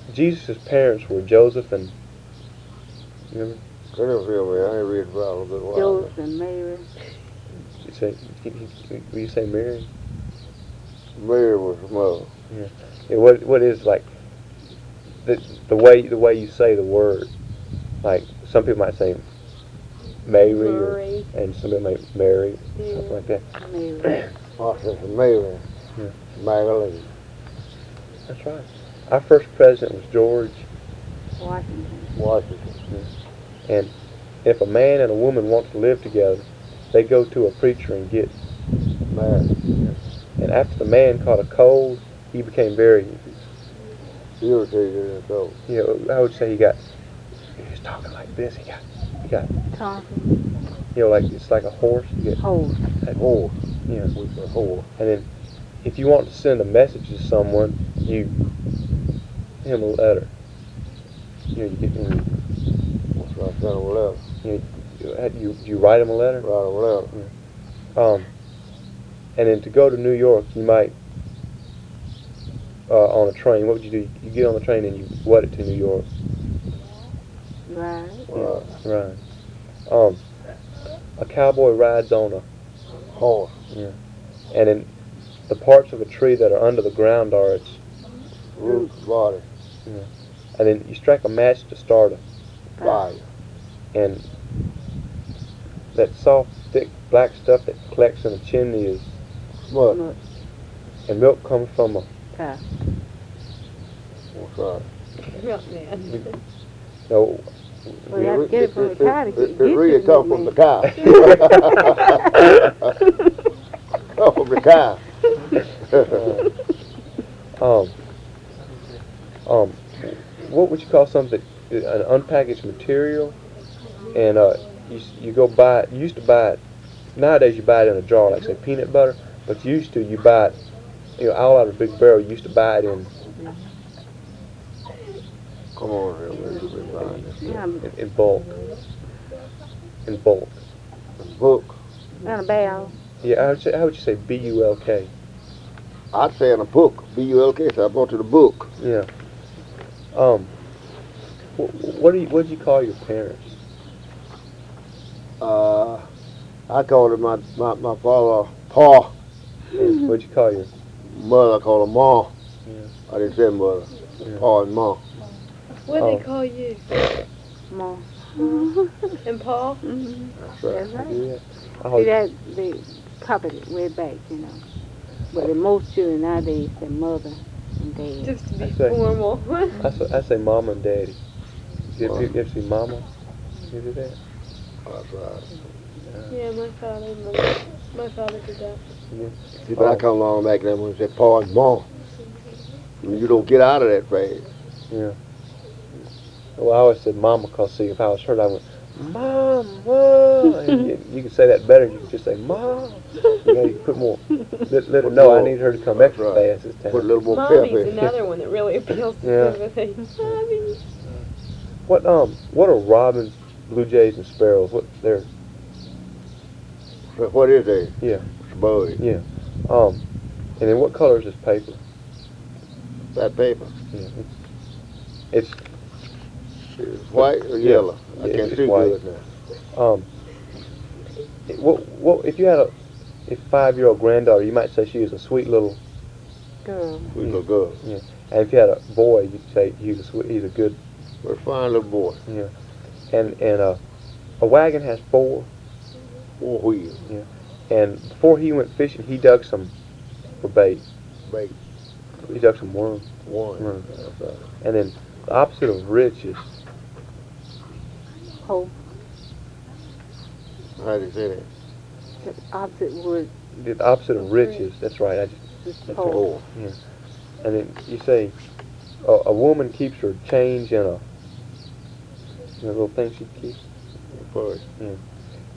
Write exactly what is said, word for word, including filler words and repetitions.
Jesus' parents were Joseph and, you remember? I don't feel I ain't read the Bible a good while. Joseph and Mary. You say, will you say Mary? Mary was her mother. Yeah. Yeah. What what is like the the way the way you say the word? Like some people might say Mary, or, and some people might Mary, Yeah. something like that. Mary. I said Mary. Yeah. Magdalene. That's right. Our first president was George Washington. Washington. And if a man and a woman want to live together, they go to a preacher and get married. And after the man caught a cold, he became very irritated and cold. You know, I would say he got. He was talking like this. He got. He got. Talking. You know, like it's like a horse. You get horse. That horse. Yeah. With a horse. And then, if you want to send a message to someone, you him a letter. You know, you get him. What's right? Send him a letter. You know, you you write him a letter. Write him a letter. Yeah. Um. And then to go to New York, you might uh, on a train. What would you do? You get on the train and you what it to New York. Right. Yeah, right. Um, a cowboy rides on a horse. Yeah. And in the parts of a tree that are under the ground are its roots, body. Yeah. And then you strike a match to start a fire. And that soft, thick, black stuff that collects in a chimney is mud. Mud. And milk comes from a cow. What's that? Milkman. No. Well, you have to get it from the cow to get It really comes from the cow. Come from the cow. uh, um, um, what would you call something, an unpackaged material, and uh, you, you go buy it, you used to buy it, nowadays you buy it in a jar, like say peanut butter, but used to you buy it, you know, all out of a big barrel, you used to buy it in, come on here, where you been buying this? Yeah. In, in bulk. In bulk. In bulk? In a barrel. Yeah, how would, say, how would you say B U L K? I'd say in a book. B U L K, so I bought to the book. Yeah. Um, what, what do you, what did you call your parents? Uh, I called it my, my, my father, Pa. And what'd you call your mother? I called her Ma. Yeah. I didn't say mother. Yeah. Pa and Ma. What do Oh. they call you? Ma. And Paul? Mm-hmm. That's right. That's right. Yeah. See, that, they copied it way back, you know. But the most children nowadays say mother and dad. Just to be I say- formal. I say, I say mama and daddy. You, you, you ever see mama? You do that? That's right. Yeah, my father, my, my father did that. Yeah. See, but I come along back then when you said Pa and Ma. You don't get out of that phase. Yeah. Well, I always said mama because, see, if I was hurt, I went, Mom, Mom. And you, you can say that better. You can just say, Mom. You know, you put more, let, let her know I need her to come extra right. fast this time. Put a little more Mommy's pep in. another one that really appeals to Yeah. sympathy. Mommy. What, um, what are robins, blue jays, and sparrows? What, they're, What is that? yeah, It's a bird. yeah. Um, and then what color is this paper? That paper. Yeah. It's, It's white or Yeah. yellow? I Yeah, can't it's see white. good now. um, it- what, what, if you had a, a five-year-old granddaughter, you might say she was a sweet little, Girl. Sweet little girl. yeah. And if you had a boy, you'd say he's a sweet, he's a good, We're a fine little boy. yeah. And, and, uh, a wagon has four, Four wheels. and before he went fishing, he dug some for bait. Bait. He dug some worms. One. Right. That's right. And then the opposite of rich is, Hope. How do you say that? The opposite word the opposite of rich is, that's right, I just, is That's hope. Oh. yeah. And then you say, a, a woman keeps her change in a, in a little thing she keeps. Purse. Yeah.